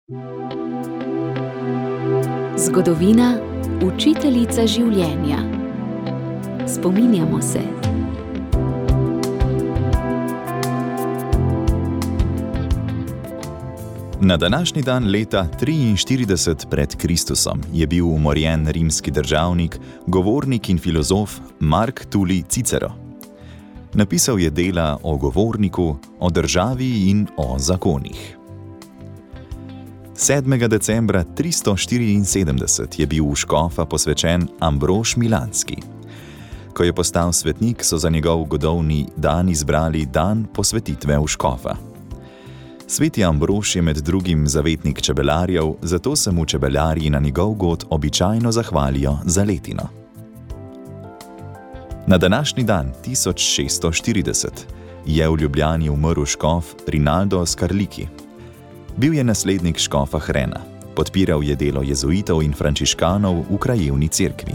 Zgodovina, učiteljica življenja. Spominjamo se. Na današnji dan leta 43 pred Kristusom je bil umorjen rimski državnik, govornik in filozof Mark Tulij Cicero. Napisal je dela o govorniku, o državi in o zakonih. 7. decembra 374 je bil v škofa posvečen Ambrož Milanski. Ko je postal svetnik, so za njegov godovni dan izbrali dan posvetitve v škofa. Sveti Ambrož je med drugim zavetnik čebelarjev, zato se mu čebelarji na njegov god običajno zahvalijo za letino. Na današnji dan 1640 je v Ljubljani umrl škof Rinaldo Scarliki. Bil je naslednik škofa Hrena, podpiral je delo jezuitov in frančiškanov v krajevni cerkvi.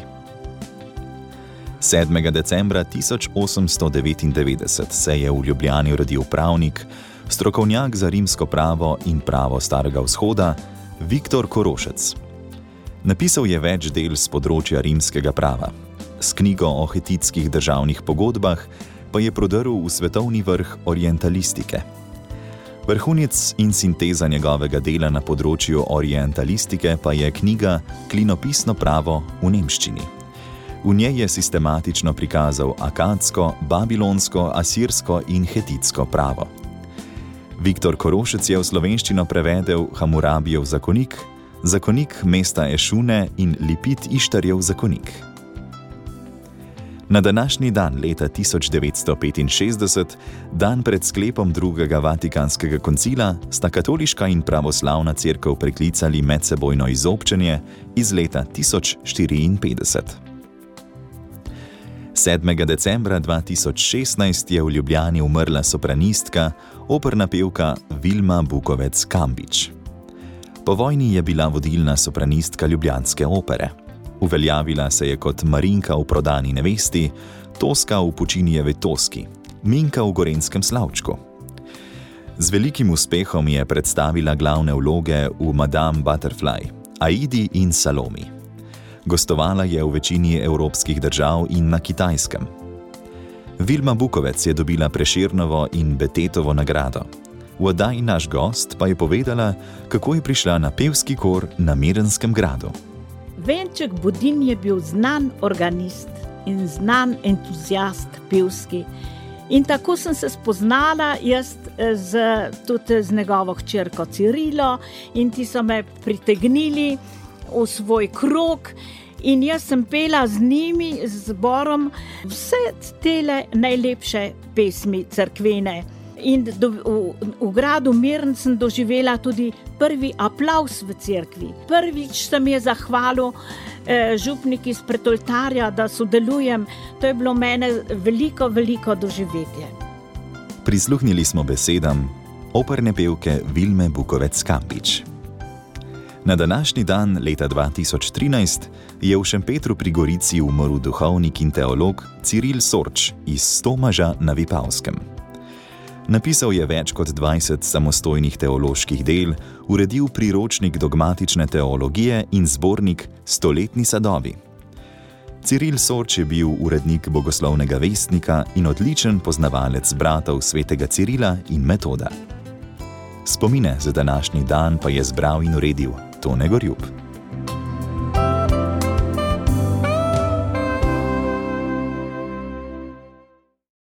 7. decembra 1899 se je v Ljubljani rodil pravnik, strokovnjak za rimsko pravo in pravo Starega vzhoda, Viktor Korošec. Napisal je več del z področja rimskega prava. S knjigo o hetitskih državnih pogodbah pa je prodrl v svetovni vrh orientalistike. Vrhunec in sinteza njegovega dela na področju orientalistike pa je knjiga Klinopisno pravo v nemščini. V njej je sistematično prikazal akadsko, babilonsko, asirsko in hetitsko pravo. Viktor Korošec je v slovenščino prevedel Hamurabijev zakonik, zakonik mesta Ešune in Lipit Ištarjev zakonik. Na današnji dan leta 1965, dan pred sklepom drugega Vatikanskega koncila, sta katoliška in pravoslavna cerkev preklicali medsebojno izobčenje iz leta 1054. 7. decembra 2016 je v Ljubljani umrla sopranistka, operna pevka Vilma Bukovec-Kambič. Po vojni je bila vodilna sopranistka ljubljanske opere. Uveljavila se je kot Marinka v Prodani nevesti, Toska v Pučinijevi Toski, Minka v Gorenjskem Slavčku. Z velikim uspehom je predstavila glavne vloge v Madame Butterfly, Aidi in Salomi. Gostovala je v večini evropskih držav in na Kitajskem. Vilma Bukovec je dobila Prešernovo in Betetovo nagrado. V oddaji Naš gost pa je povedala, kako je prišla na pevski kor na Mirnskem gradu. Venček Budin je bil znan organist in znan entuziast pevski. In tako sem se spoznala jaz tudi z njegovo hčerko Cirilo in ti so me pritegnili v svoj krog in jaz sem pela z njimi, z zborom, vse tele najlepše pesmi cerkvene. In v gradu Mirn sem doživela tudi prvi aplavz v cerkvi. Prvič sem je zahvalil župnik iz Pretoltarja, da sodelujem. To je bilo mene veliko doživetje. Prisluhnili smo besedam operne pevke Vilme Bukovec-Kambič. Na današnji dan leta 2013 je v Šempetru pri Gorici umrl duhovnik in teolog Ciril Sorč iz Stomaža na Vipavskem. Napisal je več kot 20 samostojnih teoloških del, uredil priročnik dogmatične teologije in zbornik Stoletni sadovi. Ciril Sorč je bil urednik bogoslovnega vestnika in odličen poznavalec bratov svetega Cirila in Metoda. Spomine za današnji dan pa je zbral in uredil Tone Gorjup.